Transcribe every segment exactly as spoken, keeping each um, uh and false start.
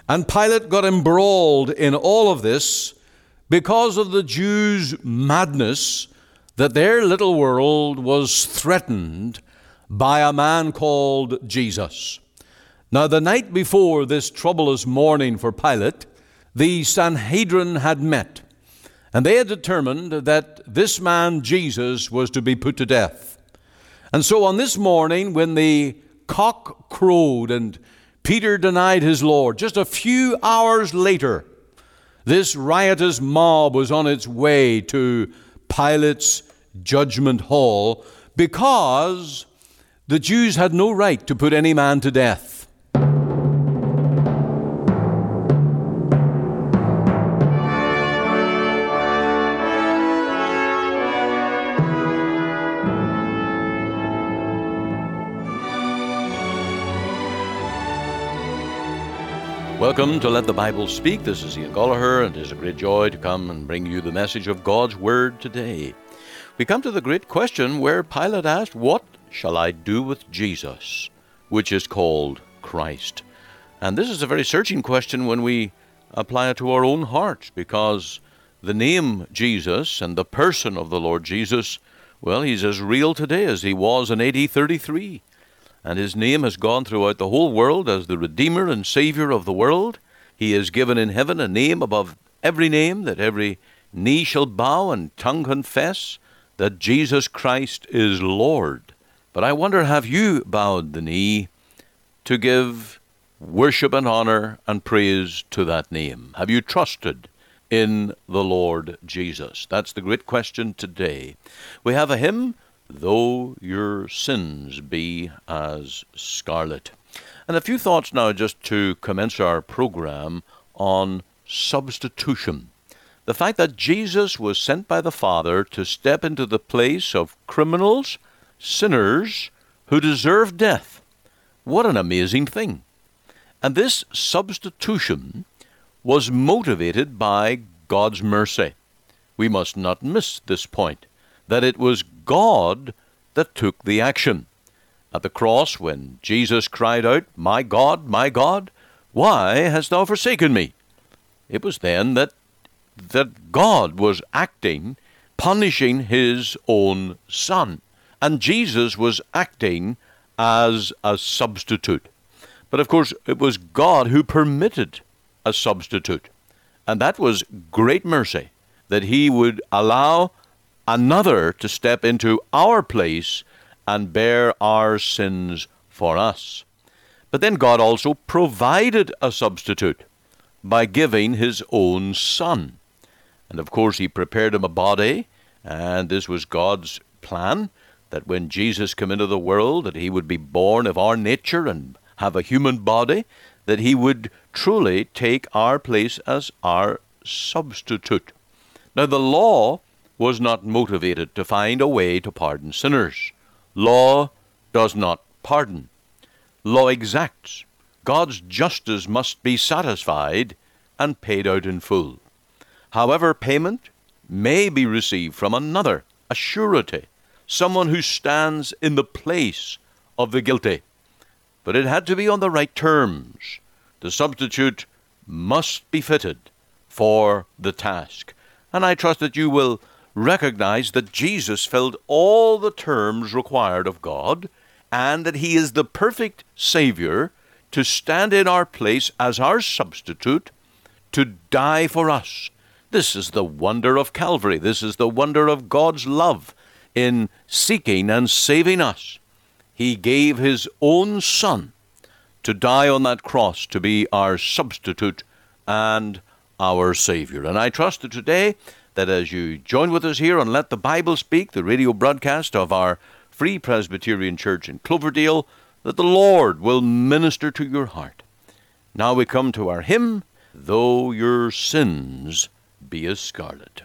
And Pilate got embroiled in all of this because of the Jews' madness that their little world was threatened by a man called Jesus. Now, the night before this troublous morning for Pilate, the Sanhedrin had met, and they had determined that this man, Jesus, was to be put to death. And so on this morning, when the cock crowed and Peter denied his Lord, just a few hours later, this riotous mob was on its way to Pilate's judgment hall because the Jews had no right to put any man to death. Welcome to Let the Bible Speak. This is Ian Gallagher, and it is a great joy to come and bring you the message of God's Word today. We come to the great question where Pilate asked, "What shall I do with Jesus?" which is called Christ. And this is a very searching question when we apply it to our own hearts, because the name Jesus and the person of the Lord Jesus, well, he's as real today as he was in A D thirty-three. And his name has gone throughout the whole world as the Redeemer and Savior of the world. He is given in heaven a name above every name, that every knee shall bow and tongue confess that Jesus Christ is Lord. But I wonder, have you bowed the knee to give worship and honor and praise to that name? Have you trusted in the Lord Jesus? That's the great question today. We have a hymn, "Though Your Sins Be as Scarlet." And a few thoughts now just to commence our program on substitution. The fact that Jesus was sent by the Father to step into the place of criminals, sinners, who deserve death. What an amazing thing. And this substitution was motivated by God's mercy. We must not miss this point, that it was God that took the action. At the cross, when Jesus cried out, "My God, my God, why hast thou forsaken me?" It was then that, that God was acting, punishing his own Son. And Jesus was acting as a substitute. But of course, it was God who permitted a substitute. And that was great mercy, that he would allow another to step into our place and bear our sins for us. But then God also provided a substitute by giving his own Son. And of course he prepared him a body, and this was God's plan, that when Jesus came into the world, that he would be born of our nature and have a human body, that he would truly take our place as our substitute. Now the law was not motivated to find a way to pardon sinners. Law does not pardon. Law exacts. God's justice must be satisfied and paid out in full. However, payment may be received from another, a surety, someone who stands in the place of the guilty. But it had to be on the right terms. The substitute must be fitted for the task. And I trust that you will recognize that Jesus filled all the terms required of God, and that he is the perfect Savior to stand in our place as our substitute, to die for us. This is the wonder of Calvary. This is the wonder of God's love in seeking and saving us. He gave his own Son to die on that cross to be our substitute and our Savior. And I trust that today, that as you join with us here on Let the Bible Speak, the radio broadcast of our Free Presbyterian Church in Cloverdale, that the Lord will minister to your heart. Now we come to our hymn, "Though Your Sins Be as Scarlet."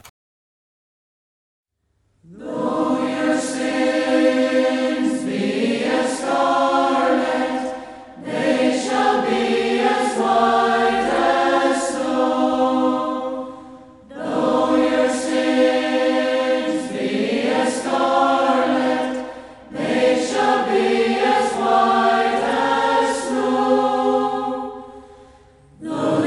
Though your sins be as scarlet, they shall be as white as snow. Though your sins be as scarlet, they shall be as white as snow. Though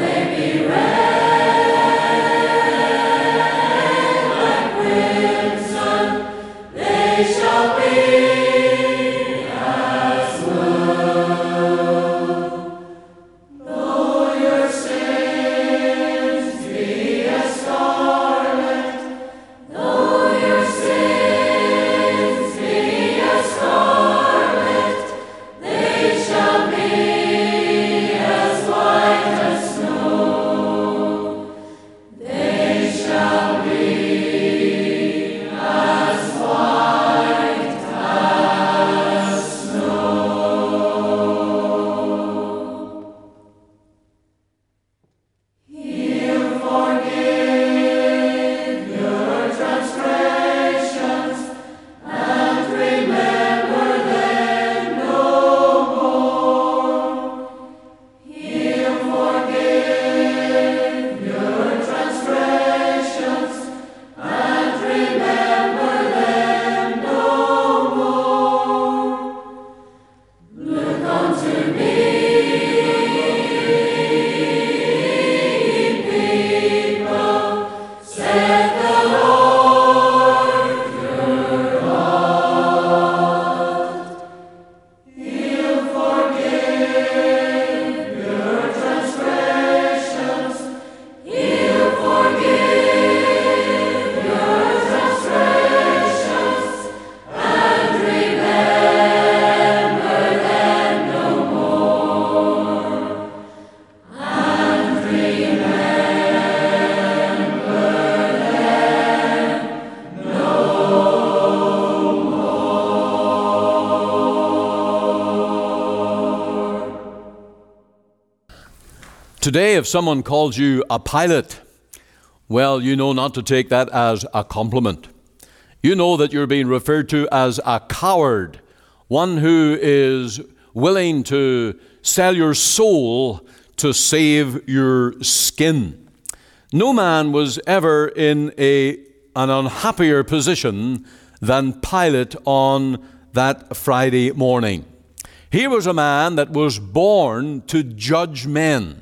Today, if someone calls you a pilot, well, you know not to take that as a compliment. You know that you're being referred to as a coward, one who is willing to sell your soul to save your skin. No man was ever in a, an unhappier position than Pilate on that Friday morning. Here was a man that was born to judge men.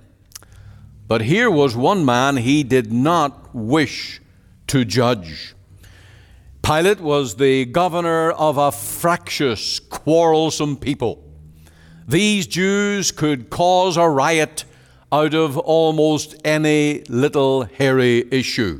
But here was one man he did not wish to judge. Pilate was the governor of a fractious, quarrelsome people. These Jews could cause a riot out of almost any little hairy issue.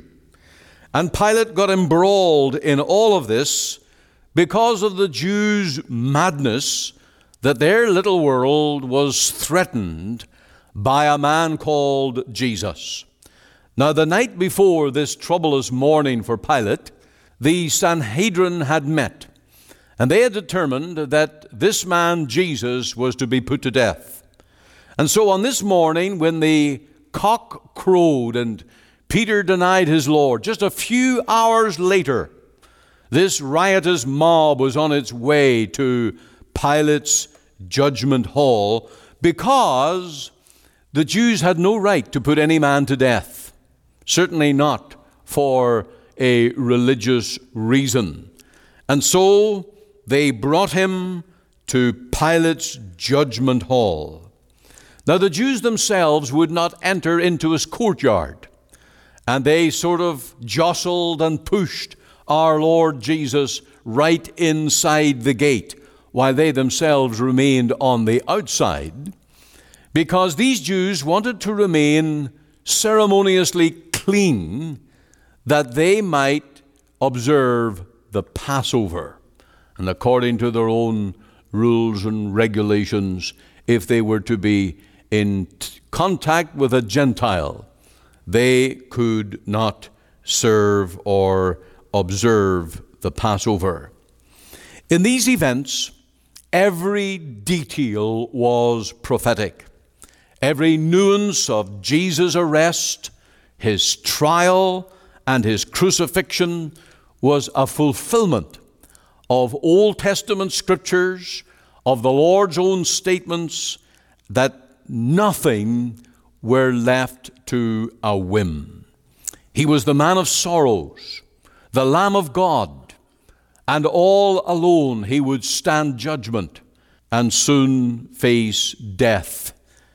And Pilate got embroiled in all of this because of the Jews' madness that their little world was threatened by a man called Jesus. Now, the night before this troublous morning for Pilate, the Sanhedrin had met, and they had determined that this man Jesus was to be put to death. And so on this morning, when the cock crowed and Peter denied his Lord, just a few hours later, this riotous mob was on its way to Pilate's judgment hall because the Jews had no right to put any man to death, certainly not for a religious reason. And so they brought him to Pilate's judgment hall. Now, the Jews themselves would not enter into his courtyard, and they sort of jostled and pushed our Lord Jesus right inside the gate, while they themselves remained on the outside, because these Jews wanted to remain ceremoniously clean that they might observe the Passover. And according to their own rules and regulations, if they were to be in t- contact with a Gentile, they could not serve or observe the Passover. In these events, every detail was prophetic. Every nuance of Jesus' arrest, his trial, and his crucifixion was a fulfillment of Old Testament scriptures, of the Lord's own statements, that nothing were left to a whim. He was the man of sorrows, the Lamb of God, and all alone he would stand judgment and soon face death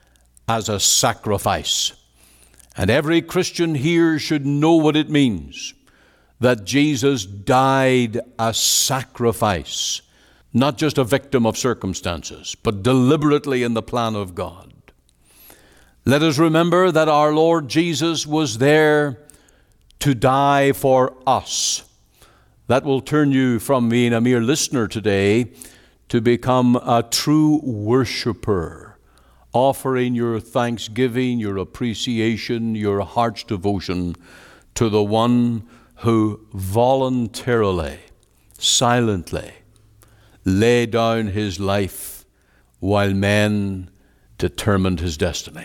as a sacrifice. And every Christian here should know what it means that Jesus died a sacrifice, not just a victim of circumstances, but deliberately in the plan of God. Let us remember that our Lord Jesus was there to die for us. That will turn you from being a mere listener today to become a true worshiper, offering your thanksgiving, your appreciation, your heart's devotion to the one who voluntarily, silently laid down his life while men determined his destiny.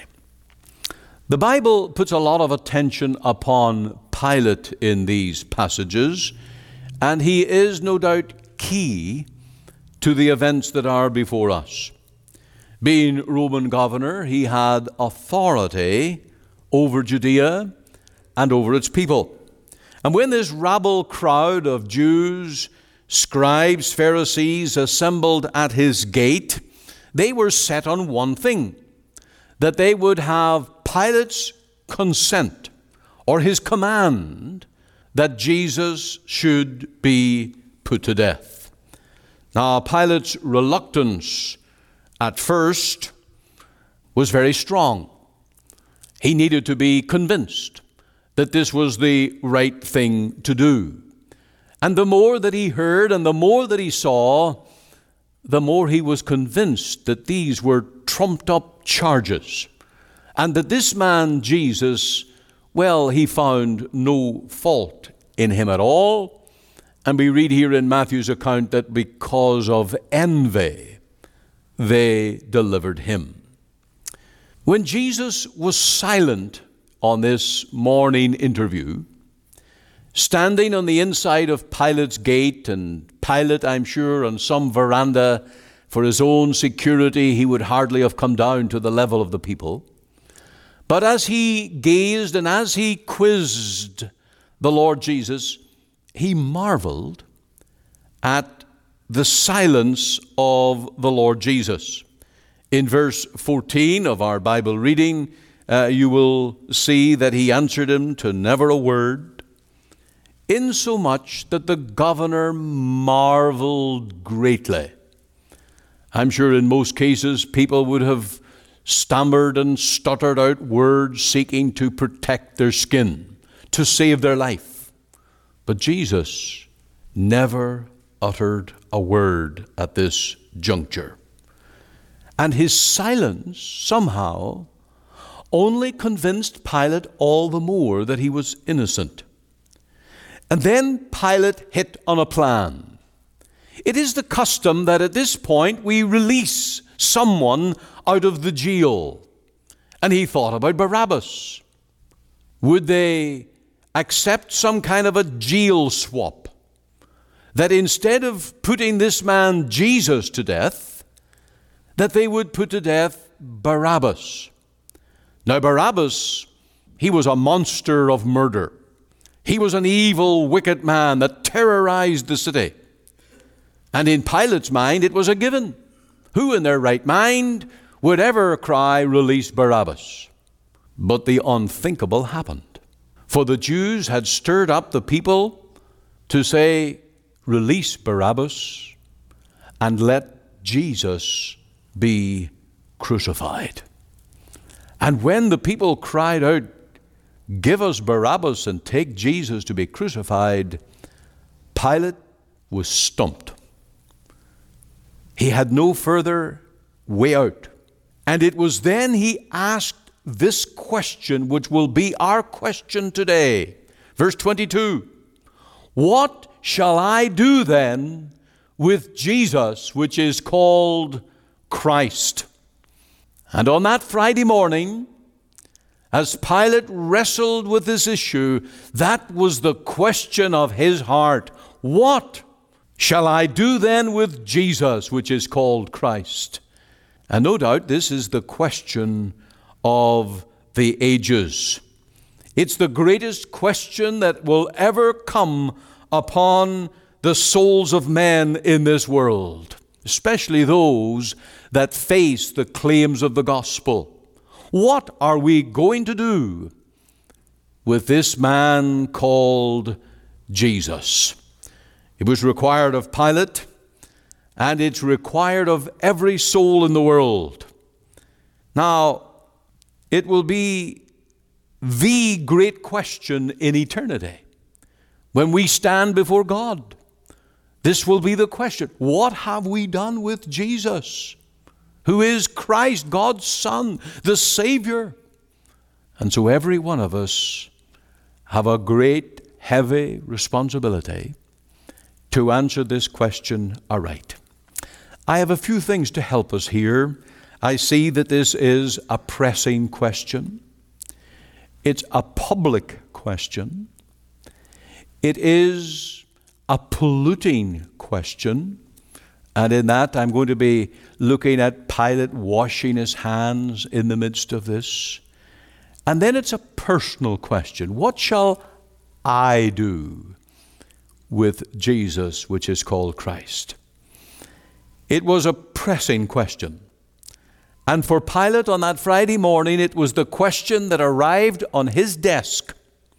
The Bible puts a lot of attention upon Pilate in these passages, and he is no doubt key to the events that are before us. Being Roman governor, he had authority over Judea and over its people. And when this rabble crowd of Jews, scribes, Pharisees assembled at his gate, they were set on one thing, that they would have Pilate's consent or his command that Jesus should be put to death. Now, Pilate's reluctance at first was very strong. He needed to be convinced that this was the right thing to do. And the more that he heard and the more that he saw, the more he was convinced that these were trumped up charges, and that this man Jesus, well, he found no fault in him at all. And we read here in Matthew's account that because of envy, they delivered him. When Jesus was silent on this morning interview, standing on the inside of Pilate's gate, and Pilate, I'm sure, on some veranda for his own security, he would hardly have come down to the level of the people. But as he gazed and as he quizzed the Lord Jesus, he marveled at the silence of the Lord Jesus. In verse fourteen of our Bible reading, uh, you will see that he answered him to never a word, insomuch that the governor marveled greatly. I'm sure in most cases people would have stammered and stuttered out words seeking to protect their skin, to save their life. But Jesus never uttered a word at this juncture. And his silence somehow only convinced Pilate all the more that he was innocent. And then Pilate hit on a plan. It is the custom that at this point we release someone out of the jail. And he thought about Barabbas. Would they accept some kind of a jail swap? That instead of putting this man Jesus to death, that they would put to death Barabbas. Now Barabbas, he was a monster of murder. He was an evil, wicked man that terrorized the city. And in Pilate's mind, it was a given. Who in their right mind would ever cry, release Barabbas? But the unthinkable happened. For the Jews had stirred up the people to say, release Barabbas and let Jesus be crucified. And when the people cried out, give us Barabbas and take Jesus to be crucified, Pilate was stumped. He had no further way out. And it was then he asked this question, which will be our question today. Verse twenty-two, what shall I do then with Jesus, which is called Christ? And on that Friday morning, as Pilate wrestled with this issue, that was the question of his heart. What shall I do then with Jesus, which is called Christ? And no doubt this is the question of the ages. It's the greatest question that will ever come upon the souls of men in this world, especially those that face the claims of the gospel. What are we going to do with this man called Jesus? It was required of Pilate, and it's required of every soul in the world. Now, it will be the great question in eternity. When we stand before God, this will be the question. What have we done with Jesus, who is Christ, God's Son, the Savior? And so every one of us have a great, heavy responsibility to answer this question aright. I have a few things to help us here. I see that this is a pressing question. It's a public question. It is a polluting question. And in that, I'm going to be looking at Pilate washing his hands in the midst of this. And then it's a personal question. What shall I do with Jesus, which is called Christ? It was a pressing question. And for Pilate on that Friday morning, it was the question that arrived on his desk.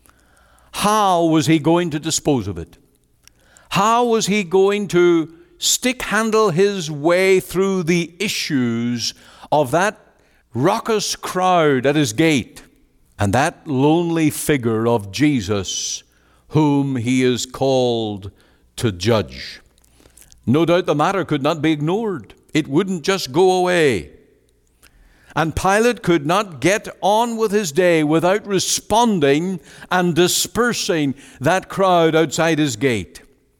How was he going to dispose of it? How was he going to stick-handle his way through the issues of that raucous crowd at his gate and that lonely figure of Jesus whom he is called to judge? No doubt the matter could not be ignored. It wouldn't just go away. And Pilate could not get on with his day without responding and dispersing that crowd outside his gate.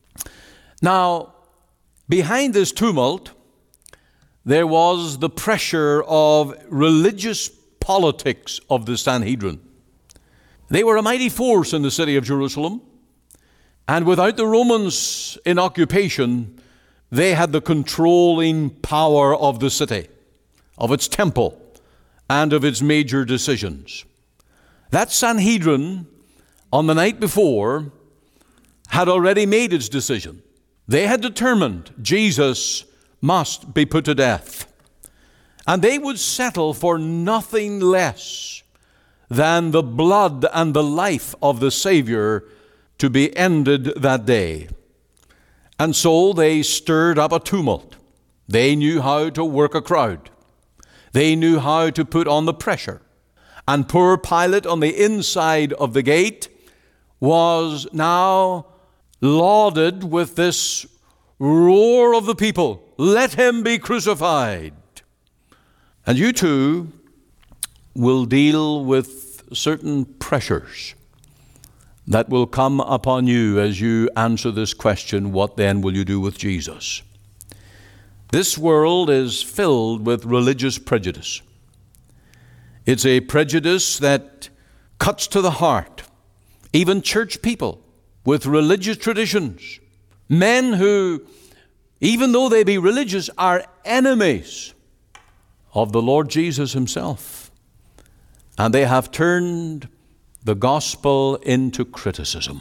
Now, behind this tumult, there was the pressure of religious politics of the Sanhedrin. They were a mighty force in the city of Jerusalem, and without the Romans in occupation, they had the controlling power of the city, of its temple, and of its major decisions. That Sanhedrin, on the night before, had already made its decision. They had determined Jesus must be put to death. And they would settle for nothing less than the blood and the life of the Savior to be ended that day. And so they stirred up a tumult. They knew how to work a crowd. They knew how to put on the pressure. And poor Pilate on the inside of the gate was now lauded with this roar of the people, "Let him be crucified." And you too will deal with certain pressures that will come upon you as you answer this question, what then will you do with Jesus? This world is filled with religious prejudice. It's a prejudice that cuts to the heart. Even church people with religious traditions, men who, even though they be religious, are enemies of the Lord Jesus himself. And they have turned the gospel into criticism.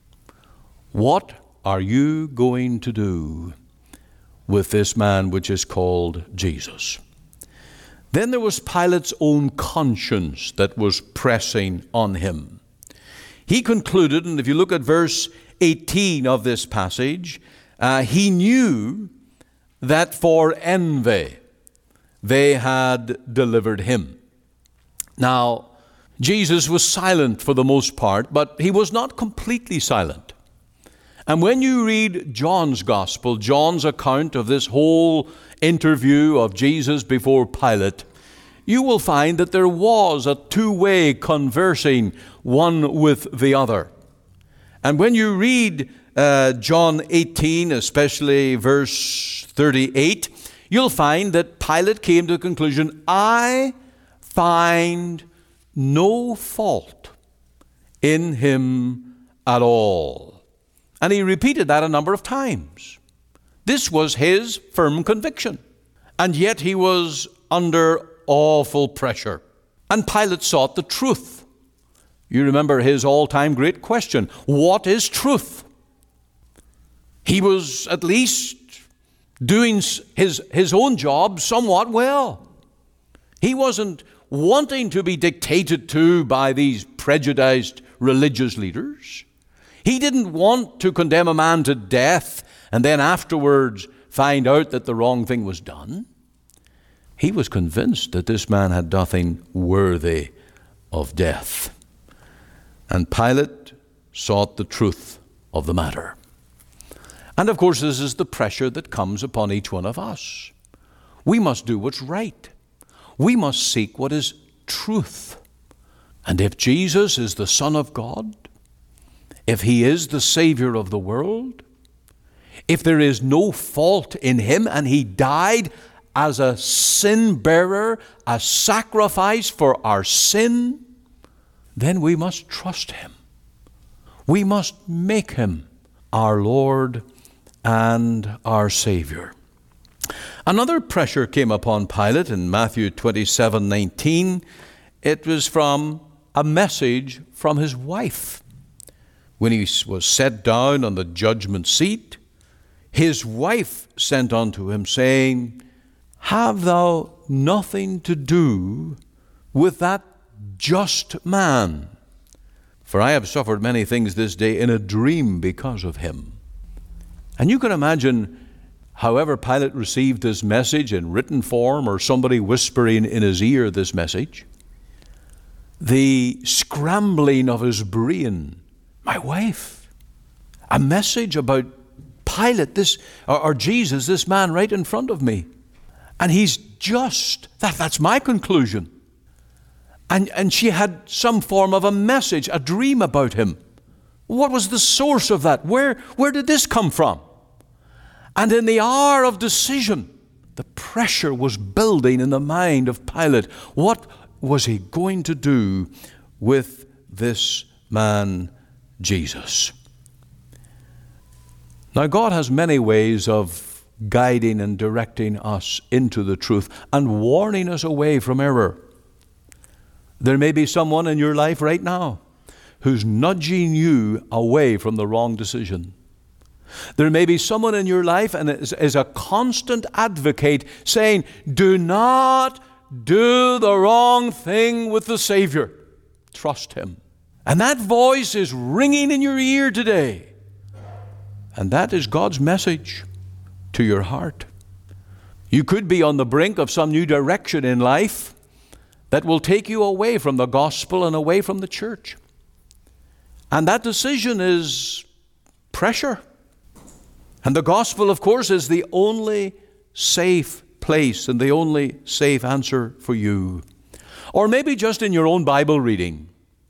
What are you going to do with this man which is called Jesus? Then there was Pilate's own conscience that was pressing on him. He concluded, and if you look at verse eighteen of this passage, uh, he knew that for envy they had delivered him. Now, Jesus was silent for the most part, but he was not completely silent. And when you read John's gospel, John's account of this whole interview of Jesus before Pilate, you will find that there was a two-way conversing one with the other. And when you read uh, John eighteen, especially verse thirty-eight, you'll find that Pilate came to the conclusion, "I find no fault in him at all." And he repeated that a number of times. This was his firm conviction. And yet he was under awful pressure. And Pilate sought the truth. You remember his all-time great question, what is truth? He was at least doing his, his own job somewhat well. He wasn't wanting to be dictated to by these prejudiced religious leaders. He didn't want to condemn a man to death and then afterwards find out that the wrong thing was done. He was convinced that this man had nothing worthy of death. And Pilate sought the truth of the matter. And of course, this is the pressure that comes upon each one of us. We must do what's right. We must seek what is truth. And if Jesus is the Son of God, if he is the Savior of the world, if there is no fault in him and he died as a sin bearer, a sacrifice for our sin, then we must trust him. We must make him our Lord and our Savior. Another pressure came upon Pilate in Matthew twenty-seven nineteen. It was from a message from his wife. When he was set down on the judgment seat, his wife sent unto him, saying, "Have thou nothing to do with that just man? For I have suffered many things this day in a dream because of him." And you can imagine, however Pilate received this message in written form or somebody whispering in his ear this message, the scrambling of his brain. My wife, a message about Pilate, this or, or Jesus, this man right in front of me. And he's just, that, that's my conclusion. And, and she had some form of a message, a dream about him. What was the source of that? Where, where did this come from? And in the hour of decision, the pressure was building in the mind of Pilate. What was he going to do with this man, Jesus? Now, God has many ways of guiding and directing us into the truth and warning us away from error. There may be someone in your life right now who's nudging you away from the wrong decision. There may be someone in your life and is, is a constant advocate saying, do not do the wrong thing with the Savior. Trust Him. And that voice is ringing in your ear today. And that is God's message to your heart. You could be on the brink of some new direction in life that will take you away from the gospel and away from the church. And that decision is pressure. And the gospel, of course, is the only safe place and the only safe answer for you. Or maybe just in your own Bible reading.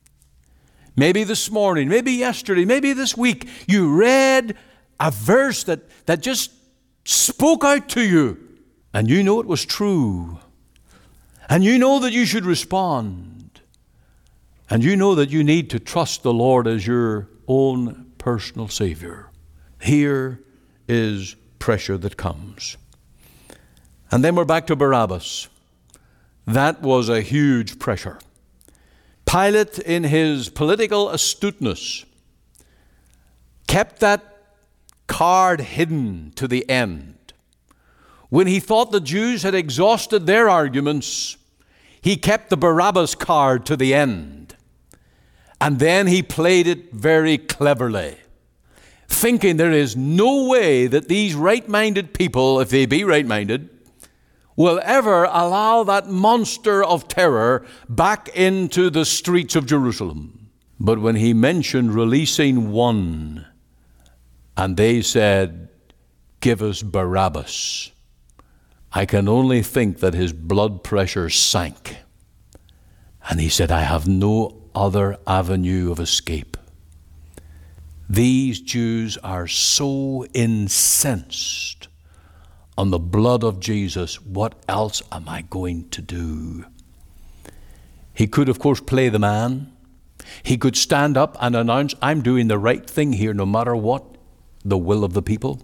Maybe this morning, maybe yesterday, maybe this week, you read a verse that, that just spoke out to you. And you know it was true. And you know that you should respond. And you know that you need to trust the Lord as your own personal Savior. Here is pressure that comes. And then we're back to Barabbas. That was a huge pressure. Pilate, in his political astuteness, kept that card hidden to the end. When he thought the Jews had exhausted their arguments, he kept the Barabbas card to the end. And then he played it very cleverly, thinking there is no way that these right-minded people, if they be right-minded, will ever allow that monster of terror back into the streets of Jerusalem. But when he mentioned releasing one, and they said, give us Barabbas, I can only think that his blood pressure sank. And he said, I have no other avenue of escape. These Jews are so incensed on the blood of Jesus. What else am I going to do? He could, of course, play the man. He could stand up and announce, I'm doing the right thing here, no matter what the will of the people.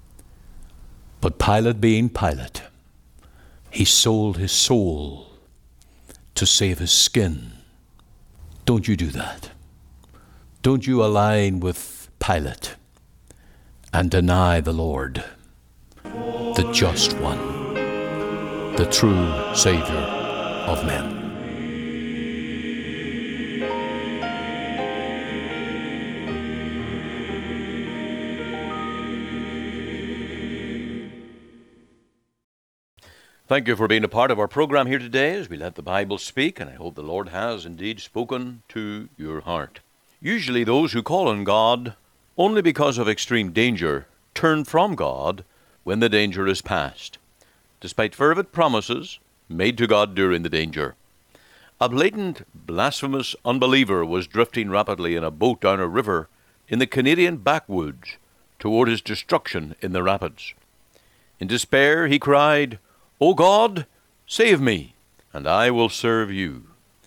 But Pilate being Pilate, he sold his soul to save his skin. Don't you do that. Don't you align with Pilate and deny the Lord, the just one, the true Savior of men. Thank you for being a part of our program here today as we let the Bible speak, and I hope the Lord has indeed spoken to your heart. Usually those who call on God only because of extreme danger turn from God when the danger is past, despite fervent promises made to God during the danger. A blatant, blasphemous unbeliever was drifting rapidly in a boat down a river in the Canadian backwoods toward his destruction in the rapids. In despair, he cried, O God, save me, and I will serve you.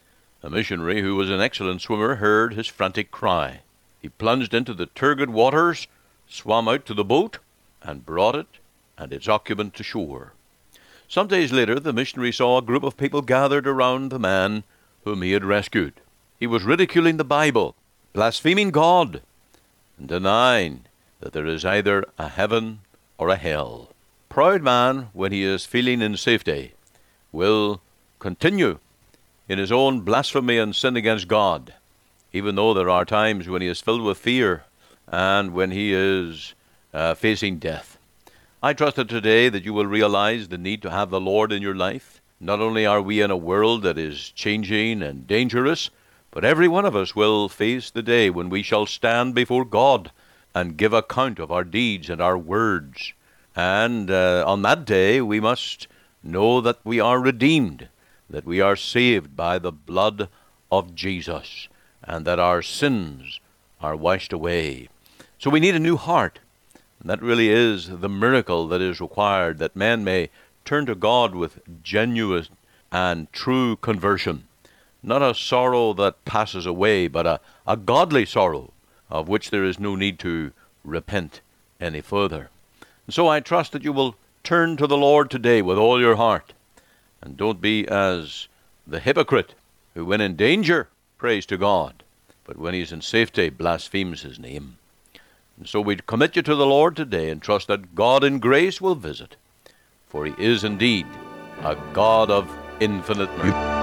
A missionary who was an excellent swimmer heard his frantic cry. He plunged into the turgid waters, swam out to the boat, and brought it and its occupant to shore. Some days later, the missionary saw a group of people gathered around the man whom he had rescued. He was ridiculing the Bible, blaspheming God, and denying that there is either a heaven or a hell. Proud man, when he is feeling in safety, will continue in his own blasphemy and sin against God, even though there are times when he is filled with fear and when he is uh, facing death. I trust that today that you will realize the need to have the Lord in your life. Not only are we in a world that is changing and dangerous, but every one of us will face the day when we shall stand before God and give account of our deeds and our words. And uh, on that day, we must know that we are redeemed, that we are saved by the blood of Jesus, and that our sins are washed away. So we need a new heart. And that really is the miracle that is required, that man may turn to God with genuine and true conversion. not a sorrow that passes away, but a, a godly sorrow, of which there is no need to repent any further. And so I trust that you will turn to the Lord today with all your heart, and don't be as the hypocrite who, when in danger, prays to God, but when he is in safety, blasphemes his name. And so we commit you to the Lord today and trust that God in grace will visit, for he is indeed a God of infinite mercy.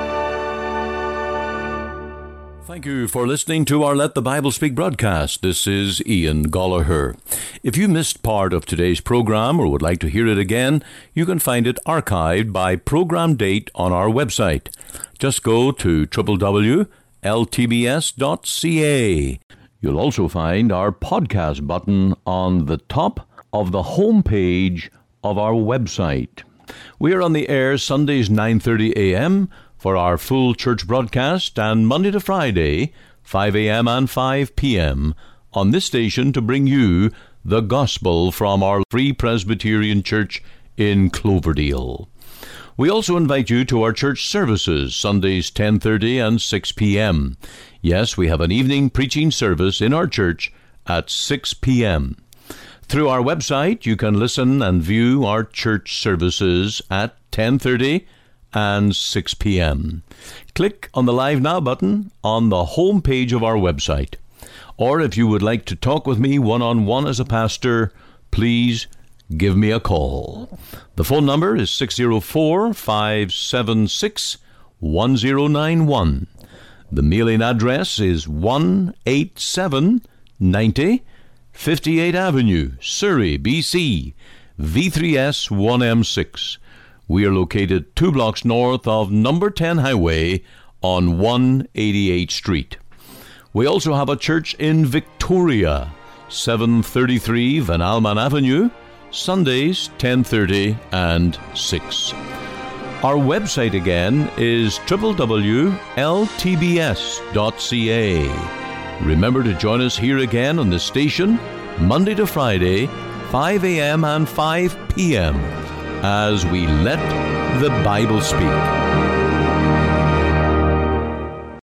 Thank you for listening to our Let the Bible Speak broadcast. This is Ian Gollaher. If you missed part of today's program or would like to hear it again, you can find it archived by program date on our website. Just go to w w w dot l t b s dot c a. You'll also find our podcast button on the top of the home page of our website. We are on the air Sundays nine thirty a m for our full church broadcast, and Monday to Friday, five a m and five p m on this station to bring you the gospel from our Free Presbyterian Church in Cloverdale. We also invite you to our church services, Sundays ten thirty and six p m Yes, we have an evening preaching service in our church at six p m Through our website, you can listen and view our church services at ten thirty and six p m Click on the Live Now button on the home page of our website. Or if you would like to talk with me one-on-one as a pastor, please give me a call. The phone number is six oh four, five seven six, one oh nine one. The mailing address is one eighty-seven ninety fifty-eighth Avenue, Surrey, B C, V three S one M six. We are located two blocks north of number ten Highway on one eighty-eighth Street. We also have a church in Victoria, seven thirty-three Van Alman Avenue, Sundays ten thirty and six. Our website again is w w w dot l t b s dot c a. Remember to join us here again on the station, Monday to Friday, five a m and five p m, as we let the Bible speak.